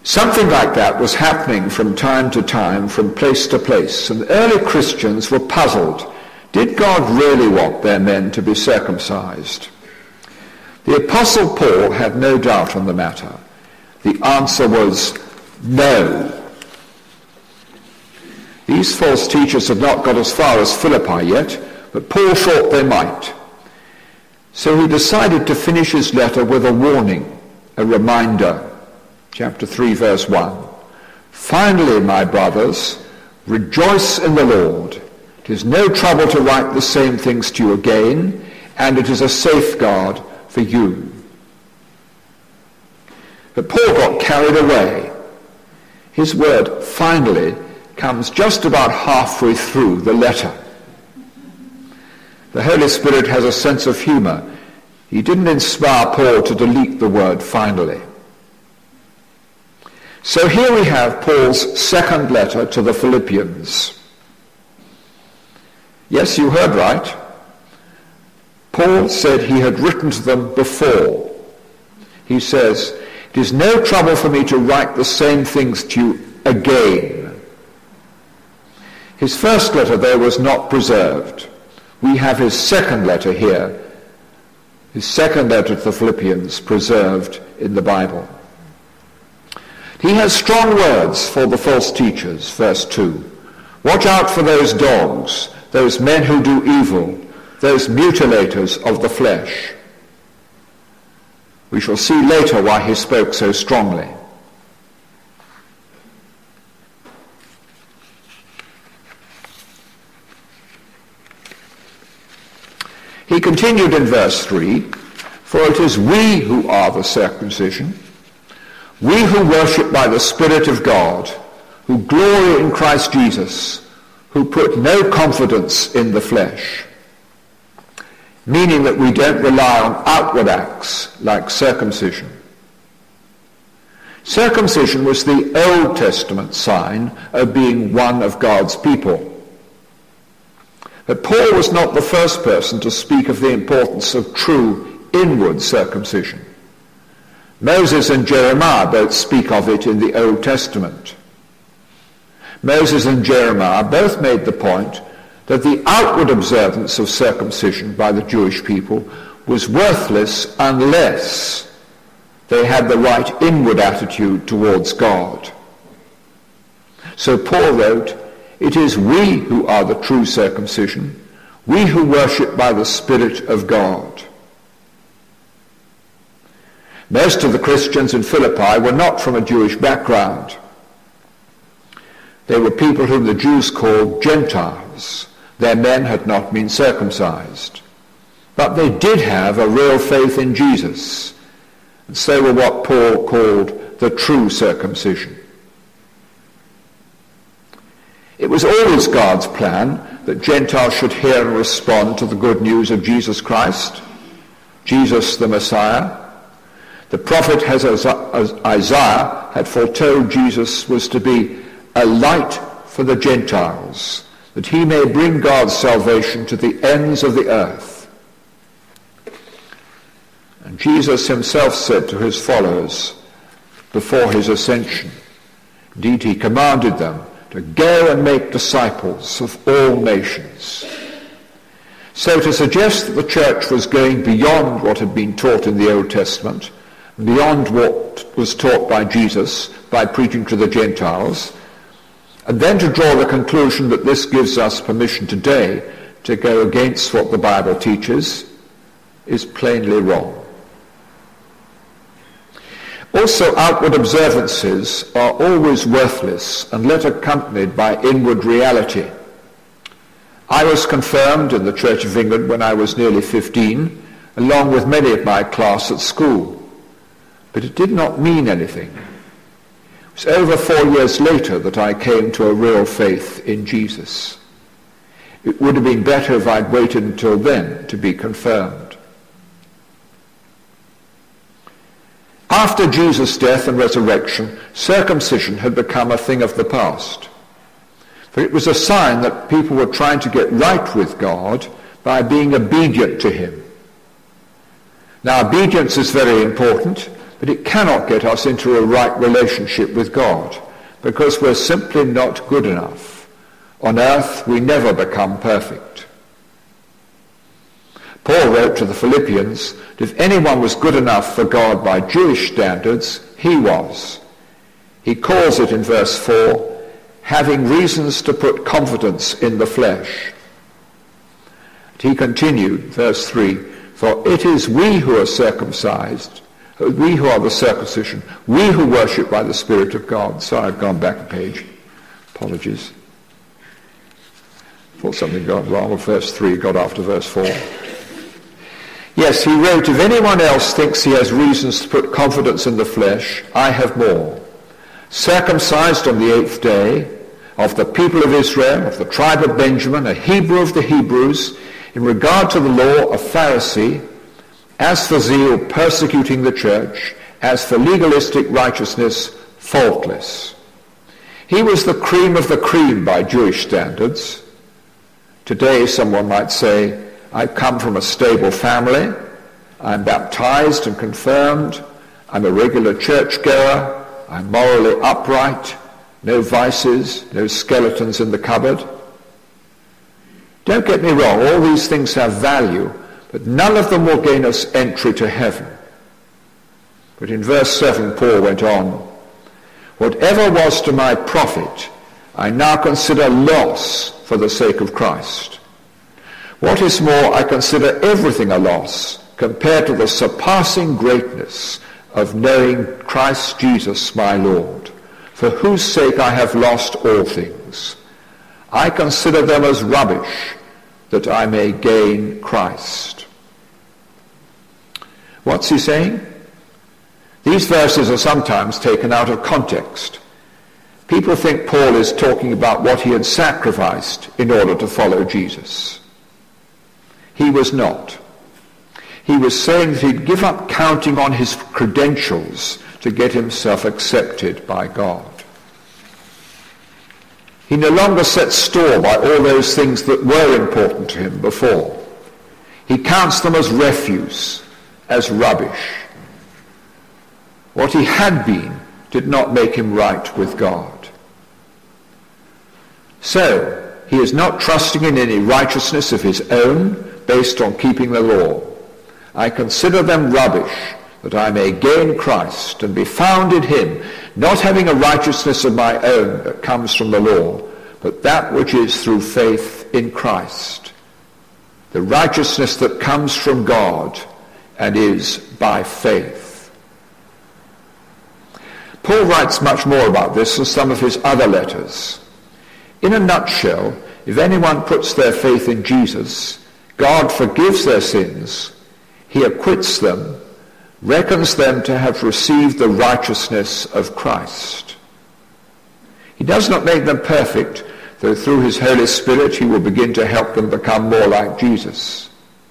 Something like that was happening from time to time, from place to place, and early Christians were puzzled. Did God really want their men to be circumcised? The Apostle Paul had no doubt on the matter. The answer was no. These false teachers had not got as far as Philippi yet, but Paul thought they might. So he decided to finish his letter with a warning, a reminder. Chapter 3, verse 1. Finally, my brothers, rejoice in the Lord. It is no trouble to write the same things to you again, and it is a safeguard for you. But Paul got carried away. His word, finally, comes just about halfway through the letter. The Holy Spirit has a sense of humor. He didn't inspire Paul to delete the word finally. So here we have Paul's second letter to the Philippians. Yes, you heard right. Paul said he had written to them before. He says, it is no trouble for me to write the same things to you again. His first letter, though, was not preserved. We have his second letter here, his second letter to the Philippians, preserved in the Bible. He has strong words for the false teachers, verse 2. Watch out for those dogs, those men who do evil, those mutilators of the flesh. We shall see later why he spoke so strongly. He continued in verse 3, for it is we who are the circumcision, we who worship by the Spirit of God, who glory in Christ Jesus, who put no confidence in the flesh, meaning that we don't rely on outward acts like circumcision. Circumcision was the Old Testament sign of being one of God's people. But Paul was not the first person to speak of the importance of true inward circumcision. Moses and Jeremiah both speak of it in the Old Testament. Moses and Jeremiah both made the point that the outward observance of circumcision by the Jewish people was worthless unless they had the right inward attitude towards God. So Paul wrote, it is we who are the true circumcision, we who worship by the Spirit of God. Most of the Christians in Philippi were not from a Jewish background. They were people whom the Jews called Gentiles. Their men had not been circumcised. But they did have a real faith in Jesus. And so were what Paul called the true circumcision. It was always God's plan that Gentiles should hear and respond to the good news of Jesus Christ, Jesus the Messiah. The prophet Isaiah had foretold Jesus was to be a light for the Gentiles, that he may bring God's salvation to the ends of the earth. And Jesus himself said to his followers before his ascension, indeed he commanded them to go and make disciples of all nations. So to suggest that the church was going beyond what had been taught in the Old Testament, beyond what was taught by Jesus by preaching to the Gentiles, and then to draw the conclusion that this gives us permission today to go against what the Bible teaches, is plainly wrong. Also, outward observances are always worthless unless accompanied by inward reality. I was confirmed in the Church of England when I was nearly 15, along with many of my class at school. But it did not mean anything. It was over 4 years later that I came to a real faith in Jesus. It would have been better if I'd waited until then to be confirmed. After Jesus' death and resurrection, circumcision had become a thing of the past. For it was a sign that people were trying to get right with God by being obedient to him. Now, obedience is very important. but it cannot get us into a right relationship with God, because we're simply not good enough. On earth, we never become perfect. Paul wrote to the Philippians that if anyone was good enough for God by Jewish standards, he was. He calls it in verse 4, having reasons to put confidence in the flesh. And he continued, verse 3, for it is we who are circumcised, we who are the circumcision, we who worship by the Spirit of God. Sorry, I've gone back a page. Apologies. Thought something got wrong with verse 3, got after verse 4. Yes, he wrote, if anyone else thinks he has reasons to put confidence in the flesh, I have more. Circumcised on the 8th day, of the people of Israel, of the tribe of Benjamin, a Hebrew of the Hebrews, in regard to the law, a Pharisee, as for zeal, persecuting the church, as for legalistic righteousness, faultless. He was the cream of the cream by Jewish standards. Today, someone might say, I come from a stable family, I'm baptized and confirmed, I'm a regular churchgoer, I'm morally upright, no vices, no skeletons in the cupboard. Don't get me wrong, all these things have value, but none of them will gain us entry to heaven. But in verse 7, Paul went on, whatever was to my profit, I now consider loss for the sake of Christ. What is more, I consider everything a loss compared to the surpassing greatness of knowing Christ Jesus my Lord, for whose sake I have lost all things. I consider them as rubbish, that I may gain Christ. What's he saying? These verses are sometimes taken out of context. People think Paul is talking about what he had sacrificed in order to follow Jesus. He was not. He was saying that he'd give up counting on his credentials to get himself accepted by God. He no longer sets store by all those things that were important to him before. He counts them as refuse, as rubbish. What he had been did not make him right with God. So, he is not trusting in any righteousness of his own based on keeping the law. I consider them rubbish, that I may gain Christ and be found in him, not having a righteousness of my own that comes from the law, but that which is through faith in Christ, the righteousness that comes from God and is by faith. Paul writes much more about this in some of his other letters. In a nutshell, if anyone puts their faith in Jesus, God forgives their sins, he acquits them, reckons them to have received the righteousness of Christ. He does not make them perfect, though through his Holy Spirit he will begin to help them become more like Jesus.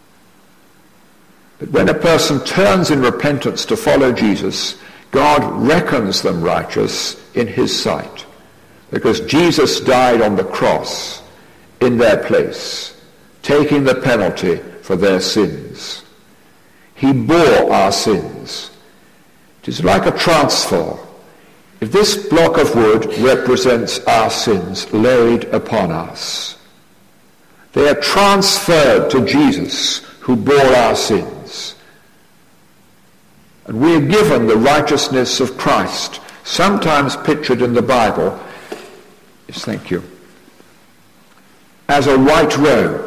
But when a person turns in repentance to follow Jesus, God reckons them righteous in his sight, because Jesus died on the cross in their place, taking the penalty for their sins. He bore our sins. It is like a transfer. If this block of wood represents our sins laid upon us, they are transferred to Jesus, who bore our sins. And we are given the righteousness of Christ, sometimes pictured in the Bible, yes, thank you, as a white robe.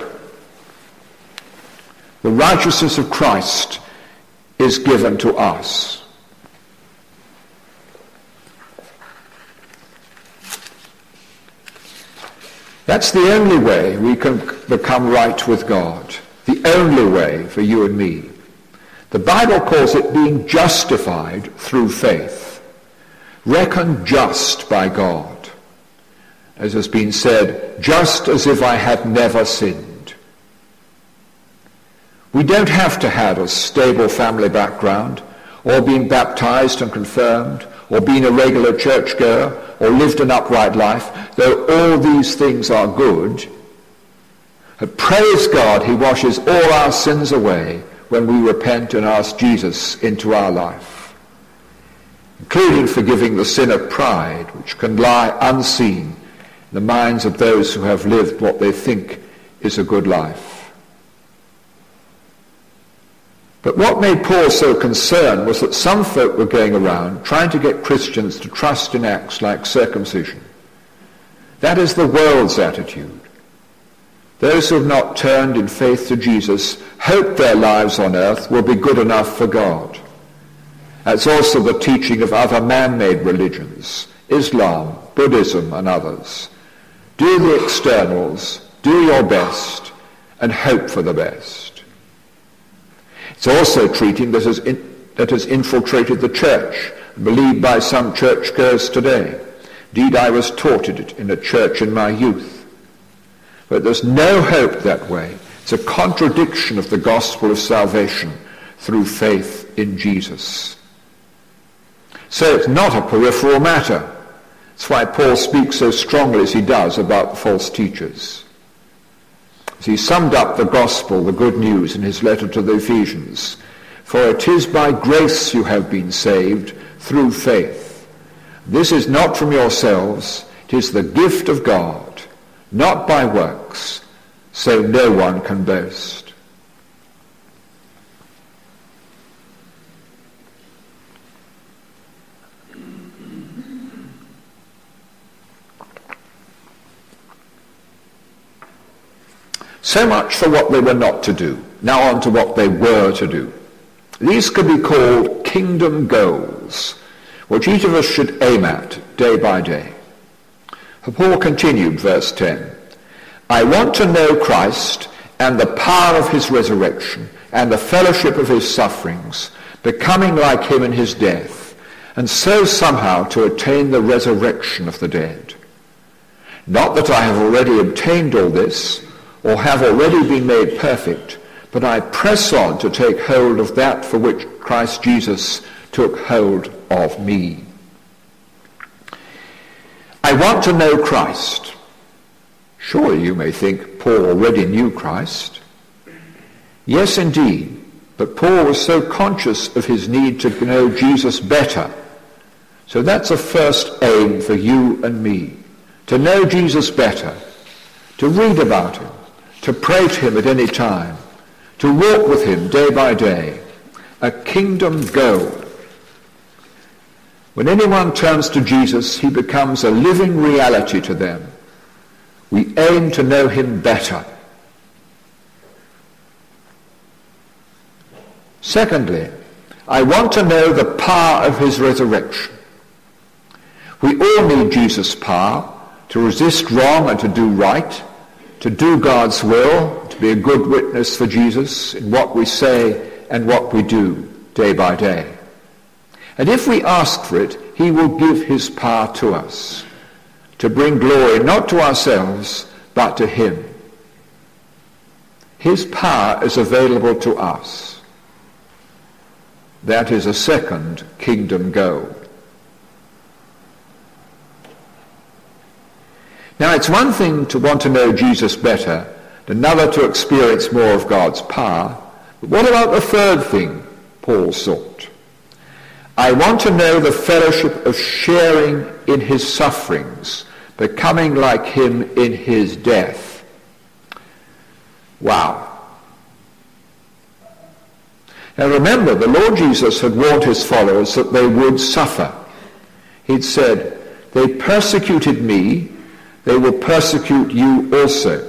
The righteousness of Christ is given to us. That's the only way we can become right with God. The only way for you and me. The Bible calls it being justified through faith. Reckoned just by God. As has been said, just as if I had never sinned. We don't have to have a stable family background, or been baptized and confirmed, or been a regular churchgoer, or lived an upright life, though all these things are good. But praise God, he washes all our sins away when we repent and ask Jesus into our life. including forgiving the sin of pride, which can lie unseen in the minds of those who have lived what they think is a good life. But what made Paul so concerned was that some folk were going around trying to get Christians to trust in acts like circumcision. That is the world's attitude. Those who have not turned in faith to Jesus hope their lives on earth will be good enough for God. That's also the teaching of other man-made religions, Islam, Buddhism, and others. Do the externals, do your best, and hope for the best. It's also treating that has infiltrated the church, believed by some churchgoers today. Indeed, I was taught it in a church in my youth. But there's no hope that way. It's a contradiction of the gospel of salvation through faith in Jesus. So it's not a peripheral matter. That's why Paul speaks so strongly as he does about the false teachers. As he summed up the gospel, the good news, in his letter to the Ephesians, "For it is by grace you have been saved through faith. This is not from yourselves, it is the gift of God, not by works, so no one can boast." So much for what they were not to do. Now on to what they were to do. These could be called kingdom goals, which each of us should aim at day by day. For Paul continued, verse 10, "I want to know Christ and the power of his resurrection and the fellowship of his sufferings, becoming like him in his death, and so somehow to attain the resurrection of the dead. Not that I have already obtained all this, or have already been made perfect, but I press on to take hold of that for which Christ Jesus took hold of me." I want to know Christ. Surely you may think Paul already knew Christ. Yes, indeed, but Paul was so conscious of his need to know Jesus better. So that's a first aim for you and me, to know Jesus better, to read about him, to pray to him at any time, to walk with him day by day, a kingdom goal. When anyone turns to Jesus, he becomes a living reality to them. We aim to know him better. Secondly, I want to know the power of his resurrection. We all need Jesus' power to resist wrong and to do right, to do God's will, to be a good witness for Jesus in what we say and what we do day by day. And if we ask for it, he will give his power to us, to bring glory not to ourselves, but to him. His power is available to us. That is a second kingdom goal. Now, it's one thing to want to know Jesus better, another to experience more of God's power. But what about the third thing Paul sought? I want to know the fellowship of sharing in his sufferings, becoming like him in his death. Wow. Now remember, the Lord Jesus had warned his followers that they would suffer. He'd said, "They persecuted me, they will persecute you also."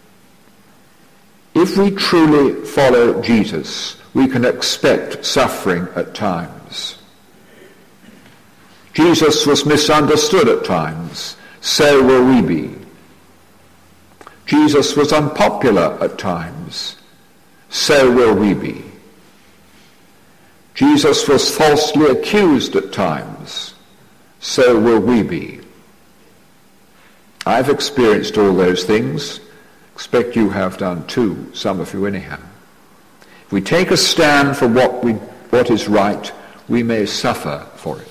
If we truly follow Jesus, we can expect suffering at times. Jesus was misunderstood at times, so will we be. Jesus was unpopular at times, so will we be. Jesus was falsely accused at times, so will we be. I've experienced all those things. Expect you have done too, some of you anyhow. If we take a stand for what is right, we may suffer for it.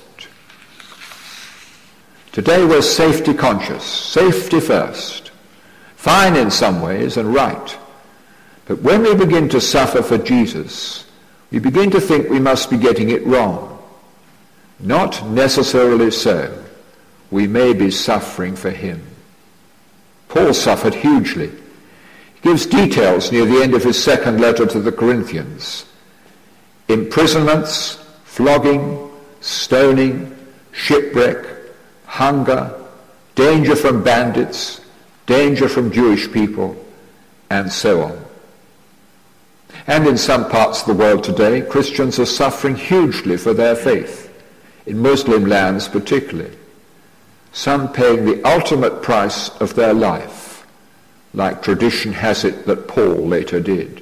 Today we're safety conscious, safety first. Fine in some ways and right. But when we begin to suffer for Jesus, we begin to think we must be getting it wrong. Not necessarily so. We may be suffering for him. Paul suffered hugely. He gives details near the end of his second letter to the Corinthians. Imprisonments, flogging, stoning, shipwreck, hunger, danger from bandits, danger from Jewish people, and so on. And in some parts of the world today, Christians are suffering hugely for their faith, in Muslim lands particularly, some paying the ultimate price of their life, like tradition has it that Paul later did.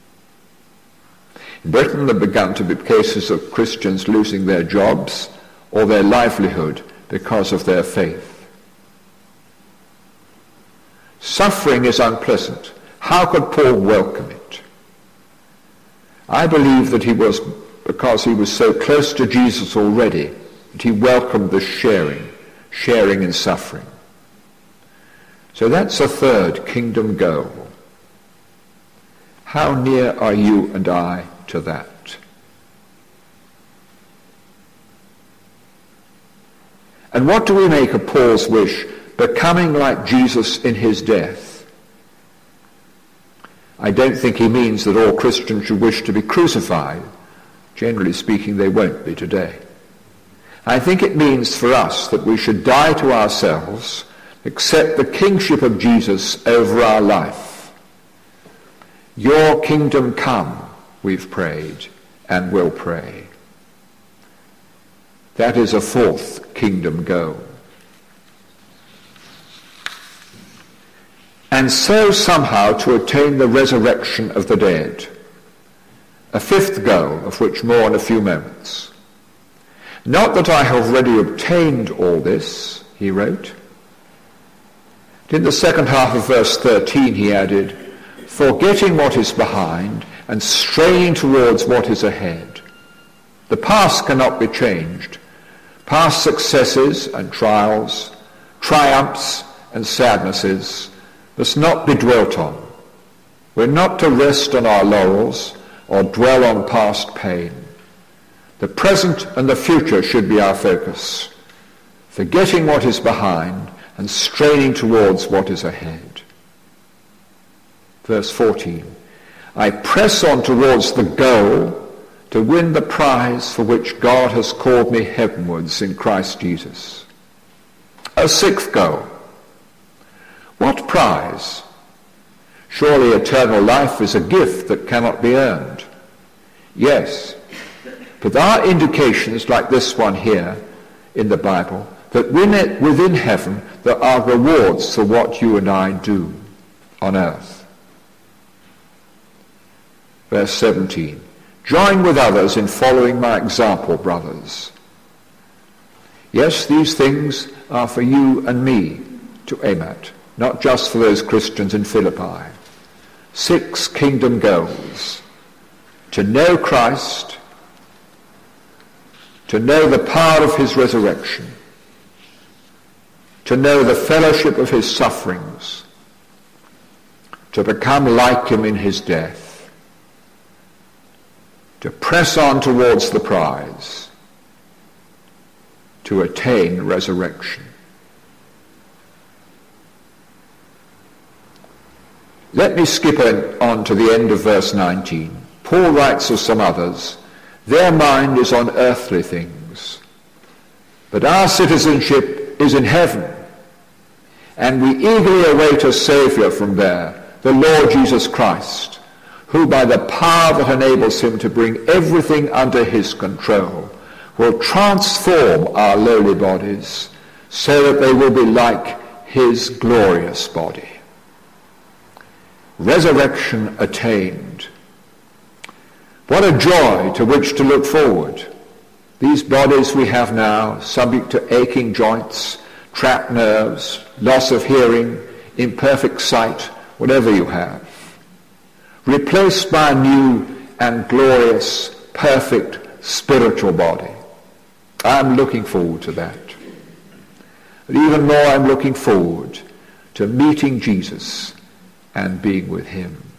In Britain, there have begun to be cases of Christians losing their jobs or their livelihood because of their faith. Suffering is unpleasant. How could Paul welcome it? I believe that he was, because he was so close to Jesus already, that he welcomed the sharing in suffering. So that's a third kingdom goal. How near are you and I to that? And what do we make of Paul's wish, becoming like Jesus in his death? I don't think he means that all Christians should wish to be crucified. Generally speaking, they won't be today. I think it means for us that we should die to ourselves, accept the kingship of Jesus over our life. Your kingdom come, we've prayed and will pray. That is a fourth kingdom goal. And so somehow to attain the resurrection of the dead. A fifth goal, of which more in a few moments. Not that I have already obtained all this, he wrote. In the second half of verse 13 he added, forgetting what is behind and straining towards what is ahead. The past cannot be changed. Past successes and trials, triumphs and sadnesses must not be dwelt on. We're not to rest on our laurels or dwell on past pain. The present and the future should be our focus, forgetting what is behind and straining towards what is ahead. Verse 14, I press on towards the goal to win the prize for which God has called me heavenwards in Christ Jesus. A sixth goal. What prize? Surely eternal life is a gift that cannot be earned. Yes, but there are indications like this one here in the Bible that within heaven there are rewards for what you and I do on earth. Verse 17, join with others in following my example, brothers. Yes, these things are for you and me to aim at, not just for those Christians in Philippi. 6 kingdom goals. To know Christ, to know the power of his resurrection, to know the fellowship of his sufferings, to become like him in his death, to press on towards the prize, to attain resurrection. Let me skip on to the end of verse 19. Paul writes of some others, their mind is on earthly things, but our citizenship is in heaven, and we eagerly await a Saviour from there, the Lord Jesus Christ, who by the power that enables him to bring everything under his control will transform our lowly bodies so that they will be like his glorious body. Resurrection attained. What a joy to which to look forward. These bodies we have now, subject to aching joints, trapped nerves, loss of hearing, imperfect sight, whatever you have, replaced by a new and glorious, perfect spiritual body. I'm looking forward to that. But even more, I'm looking forward to meeting Jesus and being with him.